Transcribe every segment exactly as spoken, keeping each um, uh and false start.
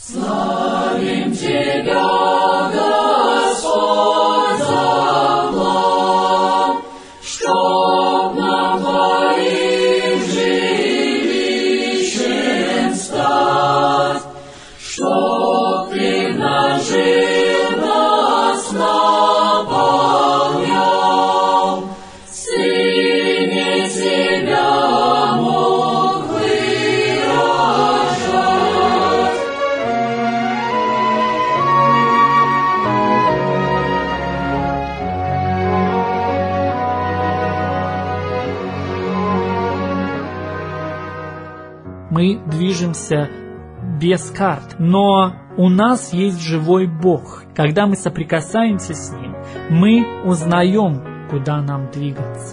Славим Тебя, Господь, за план, чтоб нам Твоим жилищем стать, чтоб Ты в нас жил, нас наполнял, Сыне Тебя мог выражать. Мы движемся без карт, но у нас есть живой Бог. Когда мы соприкасаемся с Ним, мы узнаем, куда нам двигаться.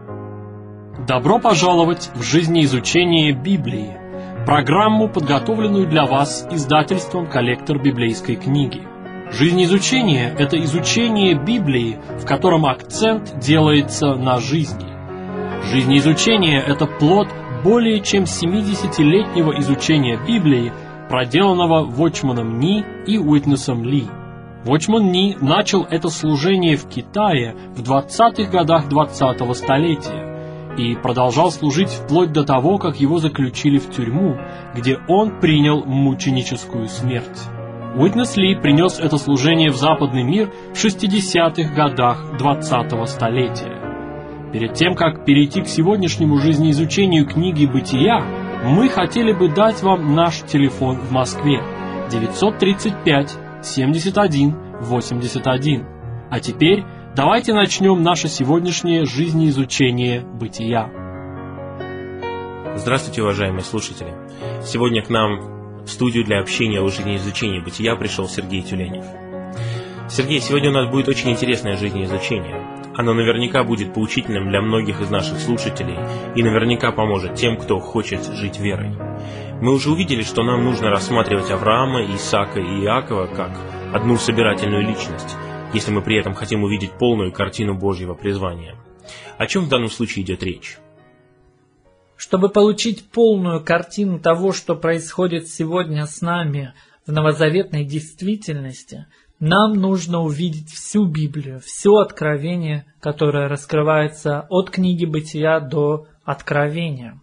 Добро пожаловать в жизнеизучение Библии, программу, подготовленную для вас издательством «Коллектор библейской книги». Жизнеизучение – это изучение Библии, в котором акцент делается на жизни. Жизнеизучение – это плод более чем семидесятилетнего изучения Библии, проделанного Watchman Nee и Witnessом Ли. Watchman Nee начал это служение в Китае в двадцатых годах двадцатого столетия и продолжал служить вплоть до того, как его заключили в тюрьму, где он принял мученическую смерть. Witness Ли принес это служение в западный мир в шестидесятых годах двадцатого столетия. Перед тем, как перейти к сегодняшнему жизнеизучению книги «Бытия», мы хотели бы дать вам наш телефон в Москве девятьсот тридцать пять семьдесят один восемьдесят один. А теперь давайте начнем наше сегодняшнее жизнеизучение «Бытия». Здравствуйте, уважаемые слушатели! Сегодня к нам в студию для общения о жизнеизучении «Бытия» пришел Сергей Тюленев. Сергей, сегодня у нас будет очень интересное жизнеизучение. Оно наверняка будет поучительным для многих из наших слушателей и наверняка поможет тем, кто хочет жить верой. Мы уже увидели, что нам нужно рассматривать Авраама, Исаака и Иакова как одну собирательную личность, если мы при этом хотим увидеть полную картину Божьего призвания. О чем в данном случае идет речь? Чтобы получить полную картину того, что происходит сегодня с нами в новозаветной действительности, нам нужно увидеть всю Библию, все откровение, которое раскрывается от книги Бытия до Откровения.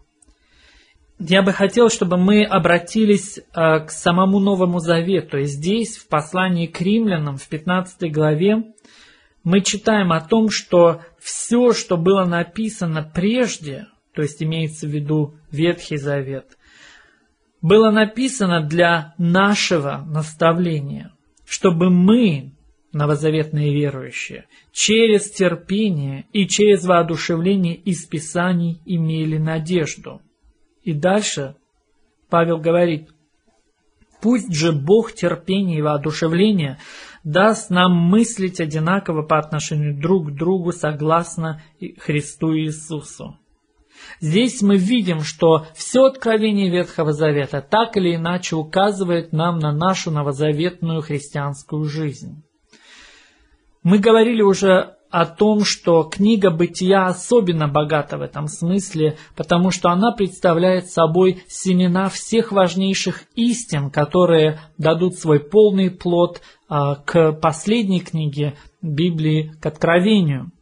Я бы хотел, чтобы мы обратились э, к самому Новому Завету. И здесь, в послании к Римлянам, в пятнадцатой главе, мы читаем о том, что все, что было написано прежде, то есть имеется в виду Ветхий Завет, было написано для нашего наставления, чтобы мы, новозаветные верующие, через терпение и через воодушевление из Писаний имели надежду. И дальше Павел говорит: «Пусть же Бог терпения и воодушевления даст нам мыслить одинаково по отношению друг к другу согласно Христу Иисусу». Здесь мы видим, что все откровение Ветхого Завета так или иначе указывает нам на нашу новозаветную христианскую жизнь. Мы говорили уже о том, что книга Бытия особенно богата в этом смысле, потому что она представляет собой семена всех важнейших истин, которые дадут свой полный плод а, к последней книге Библии, к Откровению.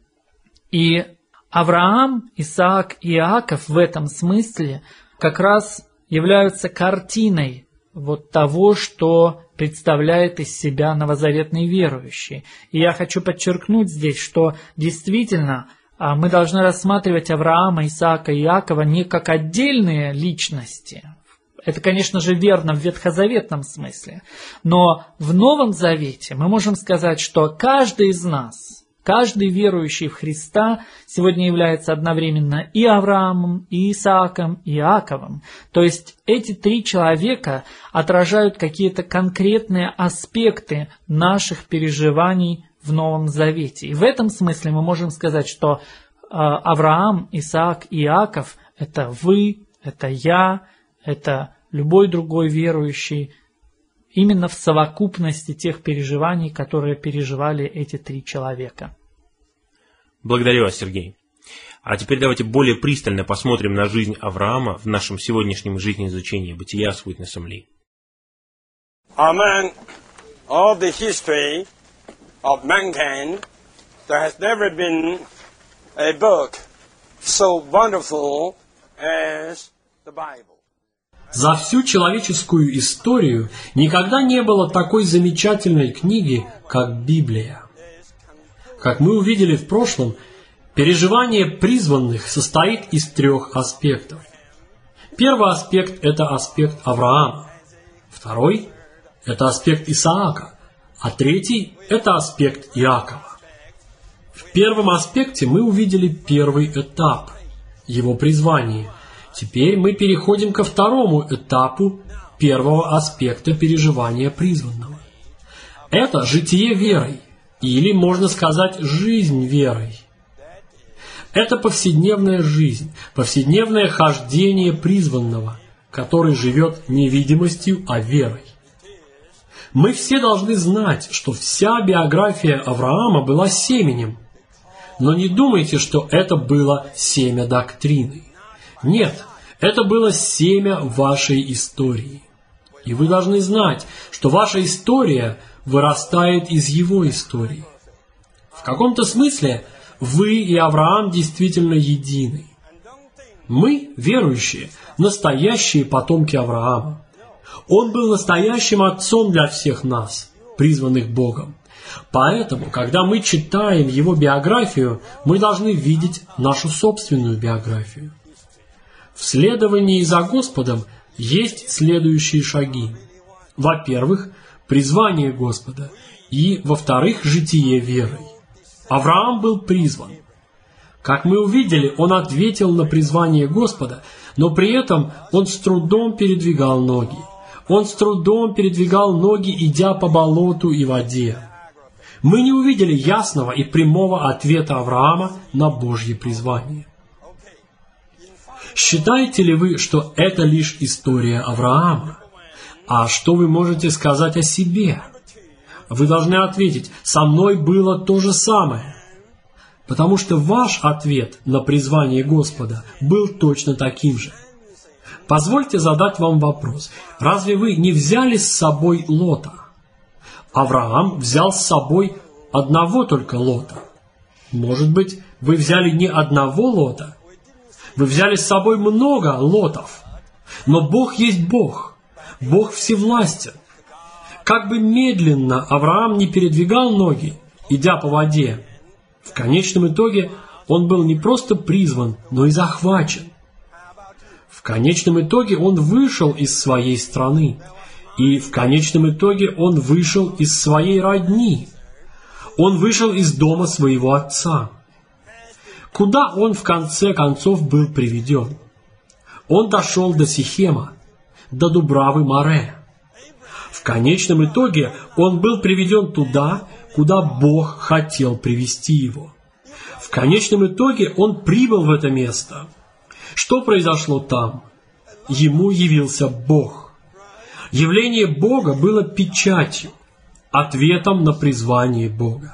И Авраам, Исаак и Иаков в этом смысле как раз являются картиной вот того, что представляет из себя новозаветный верующий. И я хочу подчеркнуть здесь, что действительно мы должны рассматривать Авраама, Исаака и Иакова не как отдельные личности. Это, конечно же, верно в ветхозаветном смысле. Но в Новом Завете мы можем сказать, что каждый из нас, каждый верующий в Христа сегодня является одновременно и Авраамом, и Исааком, и Иаковом. То есть эти три человека отражают какие-то конкретные аспекты наших переживаний в Новом Завете. И в этом смысле мы можем сказать, что Авраам, Исаак и Иаков – это вы, это я, это любой другой верующий, именно в совокупности тех переживаний, которые переживали эти три человека. Благодарю вас, Сергей. А теперь давайте более пристально посмотрим на жизнь Авраама в нашем сегодняшнем жизнеизучении Бытия с Уитнесом Ли. Among all the history of mankind, there has never been a book so wonderful as the Bible. За всю человеческую историю никогда не было такой замечательной книги, как Библия. Как мы увидели в прошлом, переживание призванных состоит из трех аспектов. Первый аспект – это аспект Авраама. Второй – это аспект Исаака. А третий – это аспект Иакова. В первом аспекте мы увидели первый этап – его призвание. Теперь мы переходим ко второму этапу первого аспекта переживания призванного. Это житие верой, или, можно сказать, жизнь верой. Это повседневная жизнь, повседневное хождение призванного, который живет не видимостью, а верой. Мы все должны знать, что вся биография Авраама была семенем. Но не думайте, что это было семя доктрины. Нет, это было семя вашей истории. И вы должны знать, что ваша история вырастает из его истории. В каком-то смысле вы и Авраам действительно едины. Мы, верующие, настоящие потомки Авраама. Он был настоящим отцом для всех нас, призванных Богом. Поэтому, когда мы читаем его биографию, мы должны видеть нашу собственную биографию. В следовании за Господом есть следующие шаги. Во-первых, призвание Господа, и, во-вторых, житие верой. Авраам был призван. Как мы увидели, он ответил на призвание Господа, но при этом он с трудом передвигал ноги. Он с трудом передвигал ноги, идя по болоту и воде. Мы не увидели ясного и прямого ответа Авраама на Божье призвание. Считаете ли вы, что это лишь история Авраама? А что вы можете сказать о себе? Вы должны ответить: «Со мной было то же самое». Потому что ваш ответ на призвание Господа был точно таким же. Позвольте задать вам вопрос. Разве вы не взяли с собой Лота? Авраам взял с собой одного только Лота. Может быть, вы взяли не одного Лота? Вы взяли с собой много Лотов. Но Бог есть Бог. Бог всевластен. Как бы медленно Авраам не передвигал ноги, идя по воде, в конечном итоге он был не просто призван, но и захвачен. В конечном итоге он вышел из своей страны. И в конечном итоге он вышел из своей родни. Он вышел из дома своего отца. Куда он в конце концов был приведен? Он дошел до Сихема, до Дубравы Море. В конечном итоге он был приведен туда, куда Бог хотел привести его. В конечном итоге он прибыл в это место. Что произошло там? Ему явился Бог. Явление Бога было печатью, ответом на призвание Бога.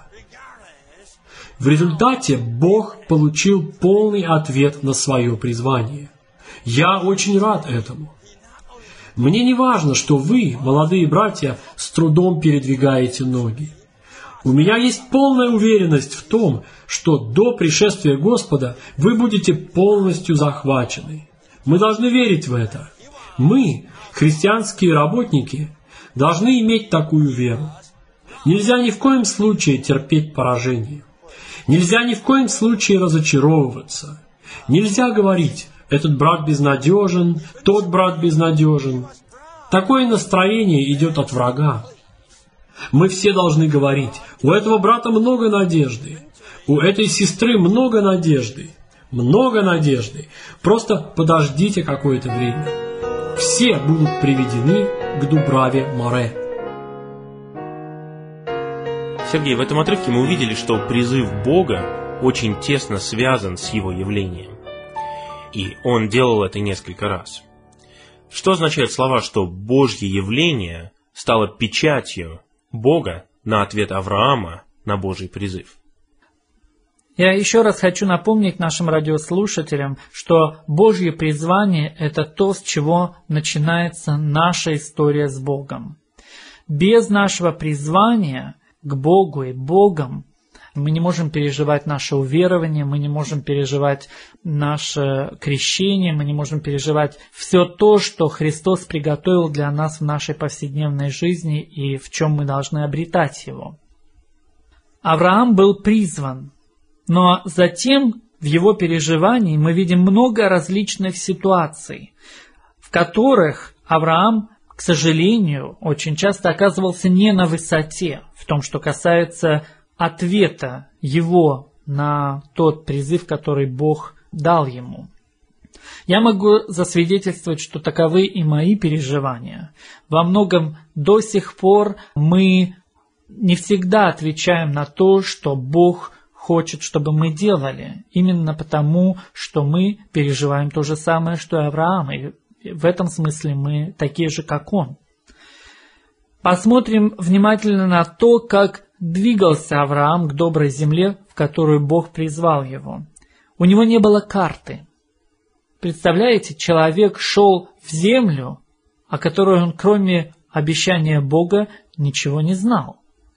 В результате Бог получил полный ответ на свое призвание. Я очень рад этому. Мне не важно, что вы, молодые братья, с трудом передвигаете ноги. У меня есть полная уверенность в том, что до пришествия Господа вы будете полностью захвачены. Мы должны верить в это. Мы, христианские работники, должны иметь такую веру. Нельзя ни в коем случае терпеть поражение. Нельзя ни в коем случае разочаровываться. Нельзя говорить: этот брат безнадежен, тот брат безнадежен. Такое настроение идет от врага. Мы все должны говорить: у этого брата много надежды, у этой сестры много надежды, много надежды. Просто подождите какое-то время. Все будут приведены к Дубраве Море. Сергей, в этом отрывке мы увидели, что призыв Бога очень тесно связан с Его явлением. И Он делал это несколько раз. Что означают слова, что Божье явление стало печатью Бога на ответ Авраама на Божий призыв? Я еще раз хочу напомнить нашим радиослушателям, что Божье призвание – это то, с чего начинается наша история с Богом. без нашего призвания к Богу и Богом мы не можем переживать наше уверование, мы не можем переживать наше крещение, мы не можем переживать все то, что Христос приготовил для нас в нашей повседневной жизни и в чем мы должны обретать Его. Авраам был призван, но затем в его переживании мы видим много различных ситуаций, в которых Авраам, к сожалению, очень часто оказывался не на высоте в том, что касается ответа его на тот призыв, который Бог дал ему. Я могу засвидетельствовать, что таковы и мои переживания. Во многом до сих пор мы не всегда отвечаем на то, что Бог хочет, чтобы мы делали, именно потому, что мы переживаем то же самое, что и Авраам, и в этом смысле мы такие же, как он. Посмотрим внимательно на то, как двигался Авраам к доброй земле, в которую Бог призвал его. У него не было карты. Представляете, человек шел в землю, о которой он, кроме обещания Бога, ничего не знал.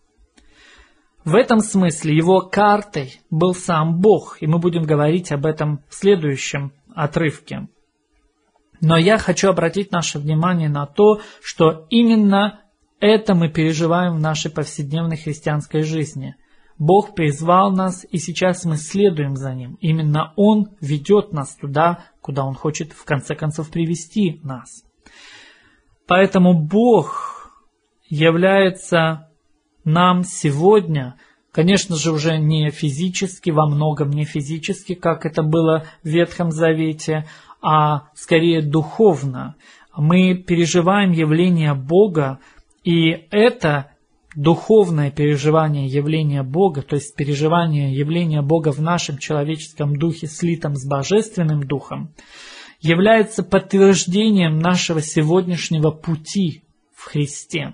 В этом смысле его картой был сам Бог, и мы будем говорить об этом в следующем отрывке. Но я хочу обратить наше внимание на то, что именно это мы переживаем в нашей повседневной христианской жизни. Бог призвал нас, и сейчас мы следуем за Ним. Именно Он ведет нас туда, куда Он хочет в конце концов привести нас. Поэтому Бог является нам сегодня, конечно же, уже не физически, во многом не физически, как это было в Ветхом Завете, а скорее духовно. Мы переживаем явление Бога, и это духовное переживание явления Бога, то есть переживание явления Бога в нашем человеческом духе, слитом с Божественным Духом, является подтверждением нашего сегодняшнего пути в Христе.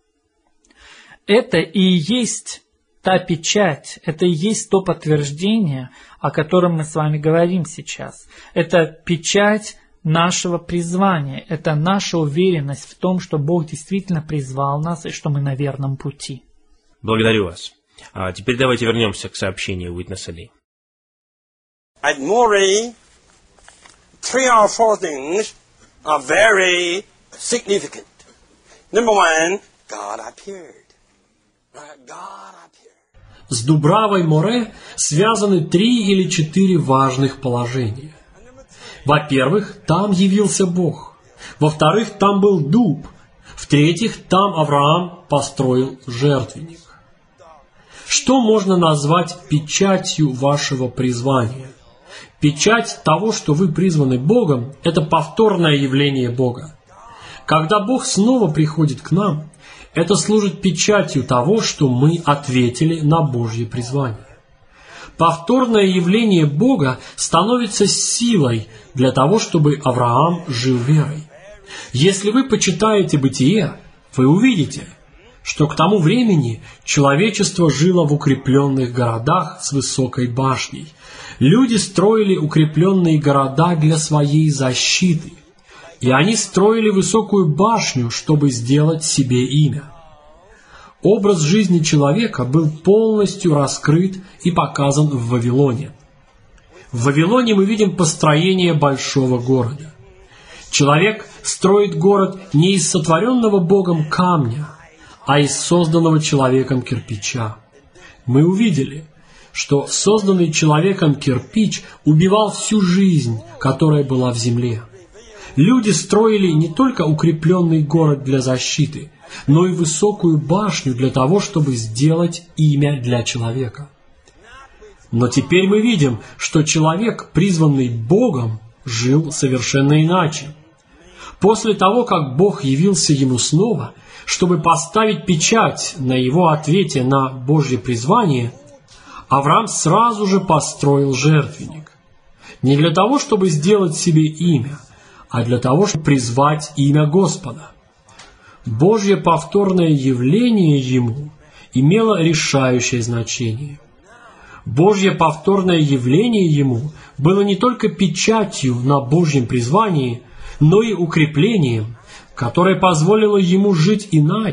Это и есть та печать, это и есть то подтверждение, о котором мы с вами говорим сейчас. Это печать нашего призвания, это наша уверенность в том, что Бог действительно призвал нас и что мы на верном пути. Благодарю вас. А теперь давайте вернемся к сообщению Уитнеса Ли. At Moree, three or four things are very significant. Number one, God appeared. God appeared. С Дубравой Море связаны три или четыре важных положения. Во-первых, там явился Бог. Во-вторых, там был дуб. В-третьих, там Авраам построил жертвенник. Что можно назвать печатью вашего призвания? Печать того, что вы призваны Богом, это повторное явление Бога. Когда Бог снова приходит к нам, это служит печатью того, что мы ответили на Божье призвание. Повторное явление Бога становится силой для того, чтобы Авраам жил верой. Если вы почитаете Бытие, вы увидите, что к тому времени человечество жило в укрепленных городах с высокой башней. Люди строили укрепленные города для своей защиты, и они строили высокую башню, чтобы сделать себе имя. Образ жизни человека был полностью раскрыт и показан в Вавилоне. В Вавилоне мы видим построение большого города. Человек строит город не из сотворенного Богом камня, а из созданного человеком кирпича. Мы увидели, что созданный человеком кирпич убивал всю жизнь, которая была в земле. Люди строили не только укрепленный город для защиты, но и высокую башню для того, чтобы сделать имя для человека. Но теперь мы видим, что человек, призванный Богом, жил совершенно иначе. После того, как Бог явился ему снова, чтобы поставить печать на его ответе на Божье призвание, Авраам сразу же построил жертвенник. Не для того, чтобы сделать себе имя, а для того, чтобы призвать имя Господа. Божье повторное явление ему имело решающее значение. Божье повторное явление ему было не только печатью на Божьем призвании, но и укреплением, которое позволило ему жить иначе,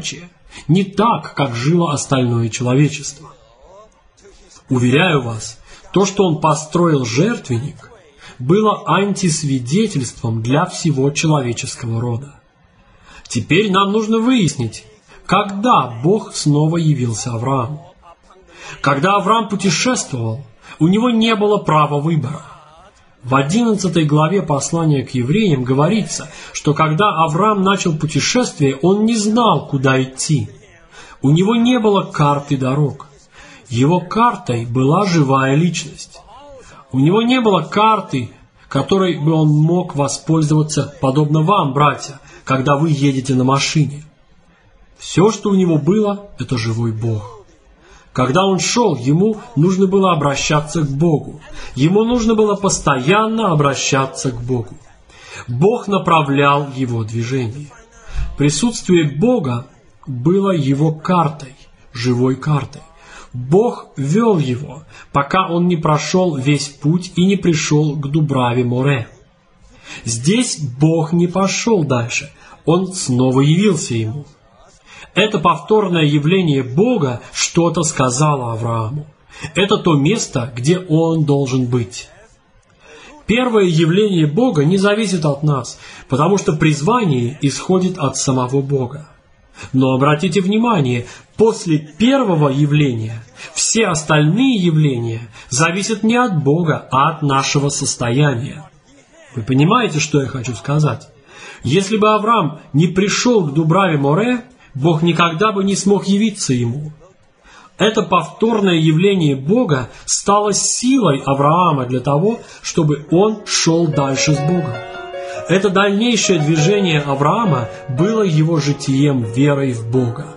не так, как жило остальное человечество. Уверяю вас, то, что он построил жертвенник, было антисвидетельством для всего человеческого рода. Теперь нам нужно выяснить, когда Бог снова явился Аврааму. Когда Авраам путешествовал, у него не было права выбора. В одиннадцатой главе послания к евреям говорится, что когда Авраам начал путешествие, он не знал, куда идти. У него не было карты дорог. Его картой была живая личность. У него не было карты, которой бы он мог воспользоваться, подобно вам, братья, когда вы едете на машине. Все, что у него было, это живой Бог. Когда он шел, ему нужно было обращаться к Богу. Ему нужно было постоянно обращаться к Богу. Бог направлял его движение. Присутствие Бога было его картой, живой картой. Бог вел его, пока он не прошел весь путь и не пришел к Дубраве Море. Здесь Бог не пошел дальше, он снова явился ему. Это повторное явление Бога что-то сказало Аврааму. Это то место, где он должен быть. Первое явление Бога не зависит от нас, потому что призвание исходит от самого Бога. Но обратите внимание, после первого явления все остальные явления зависят не от Бога, а от нашего состояния. Вы понимаете, что я хочу сказать? Если бы Авраам не пришел к Дубраве Море, Бог никогда бы не смог явиться ему. Это повторное явление Бога стало силой Авраама для того, чтобы он шел дальше с Богом. Это дальнейшее движение Авраама было его житием верой в Бога.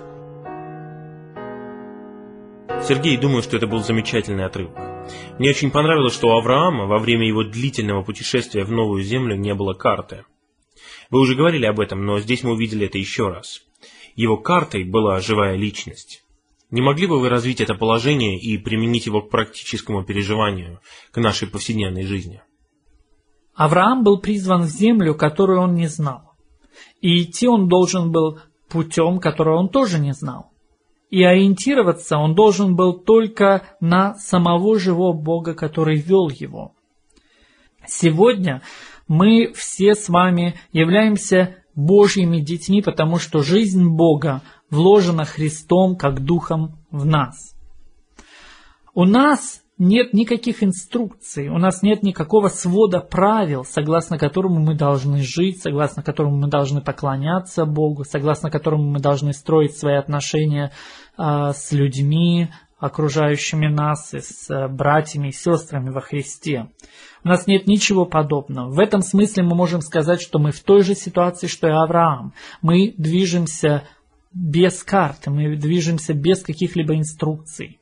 Сергей, думаю, что это был замечательный отрывок. Мне очень понравилось, что у Авраама во время его длительного путешествия в Новую Землю не было карты. Вы уже говорили об этом, но здесь мы увидели это еще раз. Его картой была живая личность. Не могли бы вы развить это положение и применить его к практическому переживанию, к нашей повседневной жизни? Авраам был призван в землю, которую он не знал. И идти он должен был путем, который он тоже не знал. И ориентироваться он должен был только на самого живого Бога, который вел его. Сегодня мы все с вами являемся Божьими детьми, потому что жизнь Бога вложена Христом как Духом в нас. У нас нет никаких инструкций, у нас нет никакого свода правил, согласно которому мы должны жить, согласно которому мы должны поклоняться Богу, согласно которому мы должны строить свои отношения э, с людьми, окружающими нас, и с э, братьями и сестрами во Христе. У нас нет ничего подобного. В этом смысле мы можем сказать, что мы в той же ситуации, что и Авраам. Мы движемся без карты, мы движемся без каких-либо инструкций.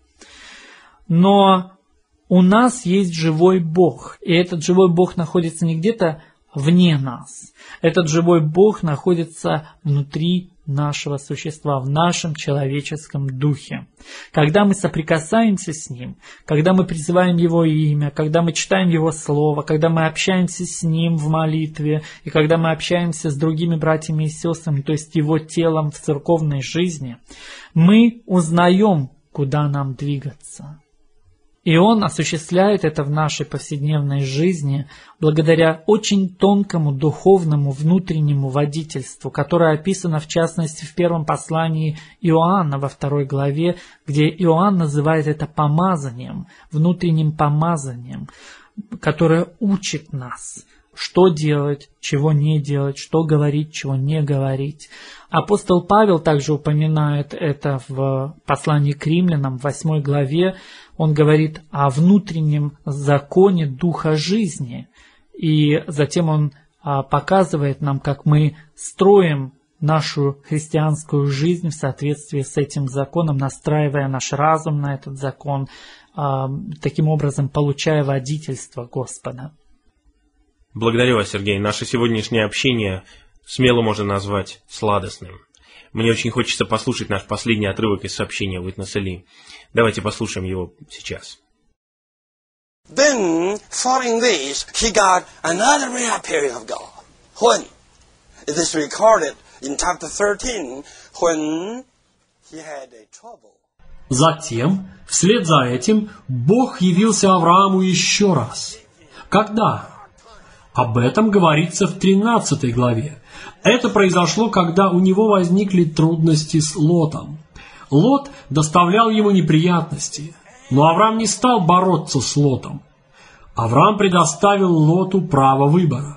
Но у нас есть живой Бог, и этот живой Бог находится не где-то вне нас. Этот живой Бог находится внутри нашего существа, в нашем человеческом духе. Когда мы соприкасаемся с Ним, когда мы призываем Его имя, когда мы читаем Его Слово, когда мы общаемся с Ним в молитве, и когда мы общаемся с другими братьями и сестрами, то есть Его телом в церковной жизни, мы узнаем, куда нам двигаться. И Он осуществляет это в нашей повседневной жизни благодаря очень тонкому духовному внутреннему водительству, которое описано в частности в первом послании Иоанна во второй главе, где Иоанн называет это помазанием, внутренним помазанием, которое учит нас, что делать, чего не делать, что говорить, чего не говорить. Апостол Павел также упоминает это в послании к римлянам в восьмой главе. Он говорит о внутреннем законе духа жизни. И затем он показывает нам, как мы строим нашу христианскую жизнь в соответствии с этим законом, настраивая наш разум на этот закон, таким образом получая водительство Господа. Благодарю вас, Сергей. Наше сегодняшнее общение смело можно назвать сладостным. Мне очень хочется послушать наш последний отрывок из сообщения Уитнеса Ли. Давайте послушаем его сейчас. Then, following this, he got another reappearing of God. When? It is recorded in chapter thirteen, when he had a trouble. Затем, вслед за этим, Бог явился Аврааму еще раз. Когда? Об этом говорится в тринадцатой главе. Это произошло, когда у него возникли трудности с Лотом. Лот доставлял ему неприятности, но Авраам не стал бороться с Лотом. Авраам предоставил Лоту право выбора.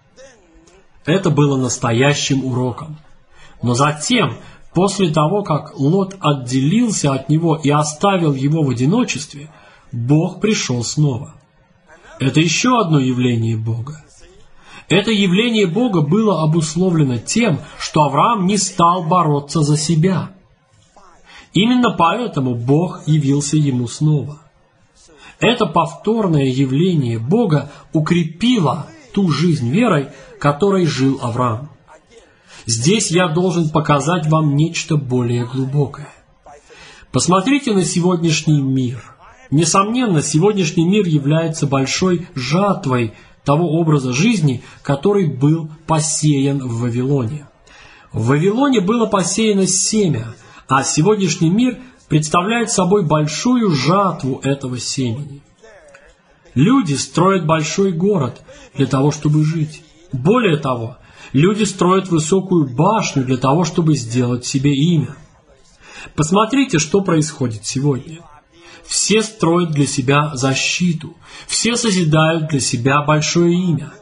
Это было настоящим уроком. Но затем, после того, как Лот отделился от него и оставил его в одиночестве, Бог пришел снова. Это еще одно явление Бога. Это явление Бога было обусловлено тем, что Авраам не стал бороться за себя. Именно поэтому Бог явился ему снова. Это повторное явление Бога укрепило ту жизнь верой, которой жил Авраам. Здесь я должен показать вам нечто более глубокое. Посмотрите на сегодняшний мир. Несомненно, сегодняшний мир является большой жатвой того образа жизни, который был посеян в Вавилоне. В Вавилоне было посеяно семя, а сегодняшний мир представляет собой большую жатву этого семени. Люди строят большой город для того, чтобы жить. Более того, люди строят высокую башню для того, чтобы сделать себе имя. Посмотрите, что происходит сегодня. Все строят для себя защиту, все созидают для себя большое имя.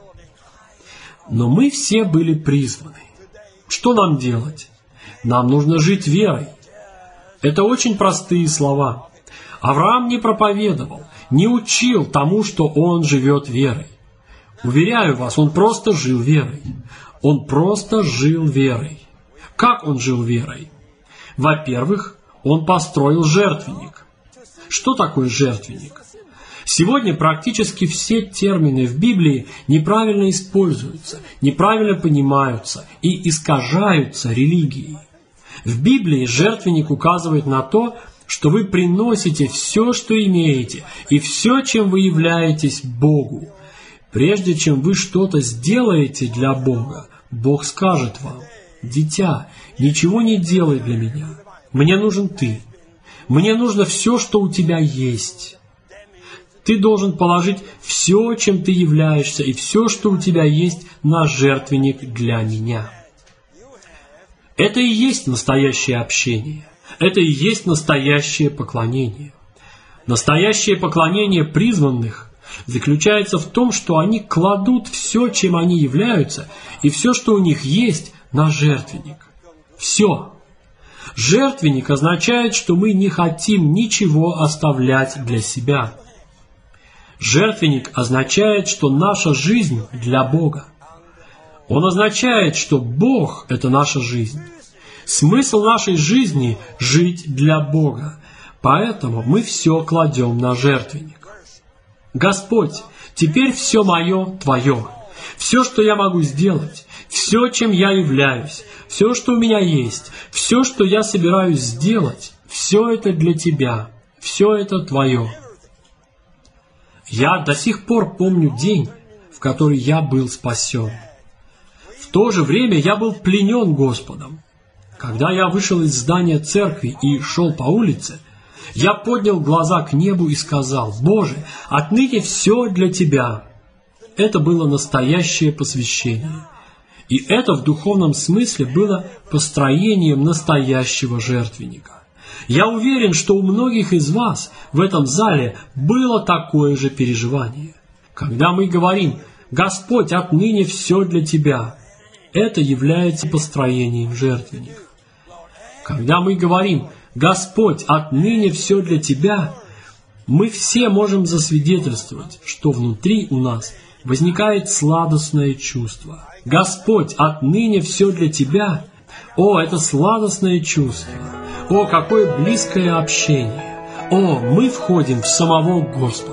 Но мы все были призваны. Что нам делать? Нам нужно жить верой. Это очень простые слова. Авраам не проповедовал, не учил тому, что он живет верой. Уверяю вас, он просто жил верой. Он просто жил верой. Как он жил верой? Во-первых, он построил жертвенник. Что такое жертвенник? Сегодня практически все термины в Библии неправильно используются, неправильно понимаются и искажаются религией. В Библии жертвенник указывает на то, что вы приносите все, что имеете, и все, чем вы являетесь Богу. Прежде чем вы что-то сделаете для Бога, Бог скажет вам: «Дитя, ничего не делай для меня. Мне нужен ты. Мне нужно все, что у тебя есть. Ты должен положить все, чем ты являешься, и все, что у тебя есть, на жертвенник для меня». Это и есть настоящее общение. Это и есть настоящее поклонение. Настоящее поклонение призванных заключается в том, что они кладут все, чем они являются, и все, что у них есть, на жертвенник. Все. Жертвенник означает, что мы не хотим ничего оставлять для себя. Жертвенник означает, что наша жизнь для Бога. Он означает, что Бог – это наша жизнь. Смысл нашей жизни – жить для Бога. Поэтому мы все кладем на жертвенник. Господь, теперь все мое Твое. Все, что я могу сделать, все, чем я являюсь, все, что у меня есть, все, что я собираюсь сделать, все это для Тебя, все это Твое. Я до сих пор помню день, в который я был спасен. В то же время я был пленен Господом. Когда я вышел из здания церкви и шел по улице, я поднял глаза к небу и сказал: «Боже, отныне все для Тебя». Это было настоящее посвящение. И это в духовном смысле было построением настоящего жертвенника. Я уверен, что у многих из вас в этом зале было такое же переживание. Когда мы говорим: «Господь, отныне все для Тебя», это является построением жертвенника. Когда мы говорим: «Господь, отныне все для Тебя», мы все можем засвидетельствовать, что внутри у нас возникает сладостное чувство. «Господь, отныне все для Тебя». О, это сладостное чувство! О, какое близкое общение! О, мы входим в самого Господа!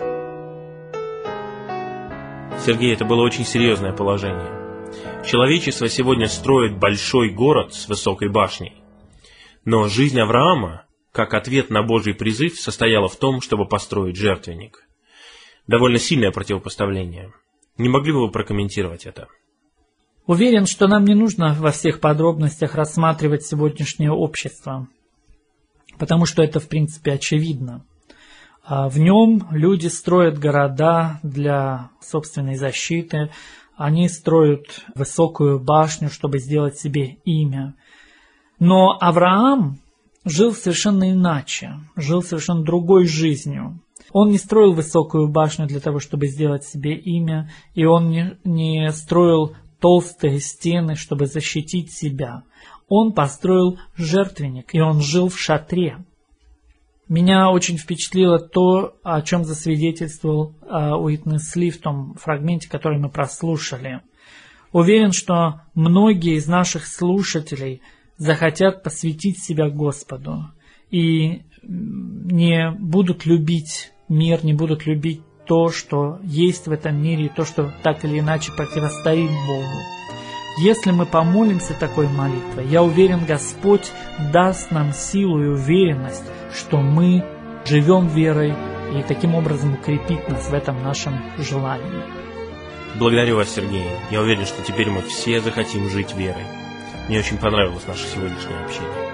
Сергей, это было очень серьезное положение. Человечество сегодня строит большой город с высокой башней. Но жизнь Авраама, как ответ на Божий призыв, состояла в том, чтобы построить жертвенник. Довольно сильное противопоставление. Не могли бы вы прокомментировать это? Уверен, что нам не нужно во всех подробностях рассматривать сегодняшнее общество, потому что это, в принципе, очевидно. В нем люди строят города для собственной защиты, они строят высокую башню, чтобы сделать себе имя. Но Авраам жил совершенно иначе, жил совершенно другой жизнью. Он не строил высокую башню для того, чтобы сделать себе имя, и он не, не строил толстые стены, чтобы защитить себя. Он построил жертвенник, и он жил в шатре. Меня очень впечатлило то, о чем засвидетельствовал Уитнес Ли в том фрагменте, который мы прослушали. Уверен, что многие из наших слушателей захотят посвятить себя Господу и не будут любить мир, не будут любить то, что есть в этом мире, и то, что так или иначе противостоит Богу. Если мы помолимся такой молитвой, я уверен, Господь даст нам силу и уверенность, что мы живем верой, и таким образом укрепит нас в этом нашем желании. Благодарю вас, Сергей. Я уверен, что теперь мы все захотим жить верой. Мне очень понравилось наше сегодняшнее общение.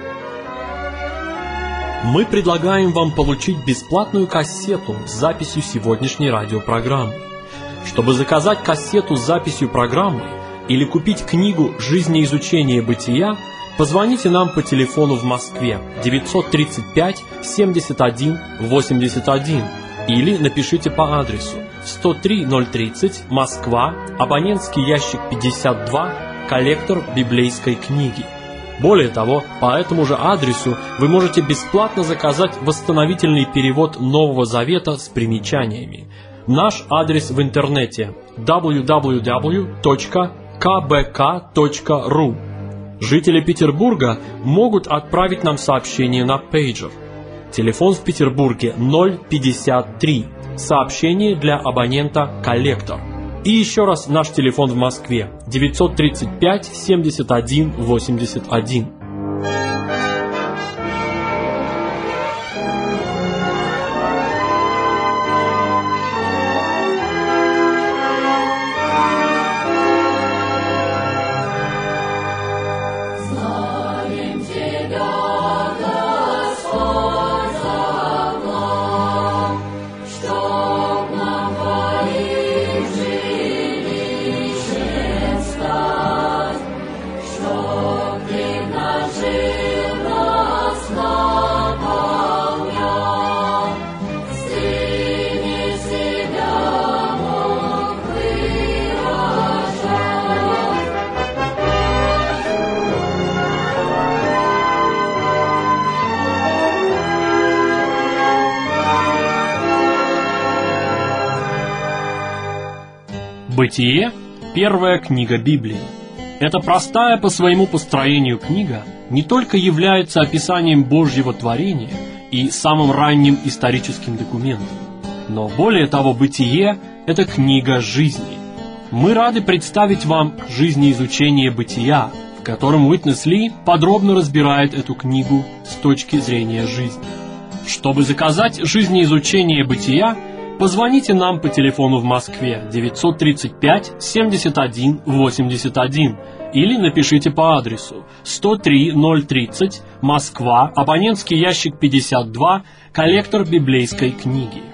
Мы предлагаем вам получить бесплатную кассету с записью сегодняшней радиопрограммы. Чтобы заказать кассету с записью программы или купить книгу «Жизнеизучение бытия», позвоните нам по телефону в Москве девятьсот тридцать пять семьдесят один восемьдесят один или напишите по адресу сто три ноль тридцать, Москва, абонентский ящик пятьдесят два, коллектор библейской книги. Более того, по этому же адресу вы можете бесплатно заказать восстановительный перевод Нового Завета с примечаниями. Наш адрес в интернете дабл ю дабл ю дабл ю точка ка бэ ка точка ру. Жители Петербурга могут отправить нам сообщение на пейджер. Телефон в Петербурге ноль пятьдесят три. Сообщение для абонента «Коллектор». И еще раз наш телефон в Москве девятьсот тридцать пять семьдесят один восемьдесят один. Бытие – первая книга Библии. Эта простая по своему построению книга не только является описанием Божьего творения и самым ранним историческим документом, но более того, Бытие – это книга жизни. Мы рады представить вам жизнеизучение Бытия, в котором Уитнес Ли подробно разбирает эту книгу с точки зрения жизни. Чтобы заказать жизнеизучение Бытия, позвоните нам по телефону в Москве девятьсот тридцать пять семьдесят один восемьдесят один или напишите по адресу сто три ноль тридцать, Москва, абонентский ящик пятьдесят два, коллектор библейской книги.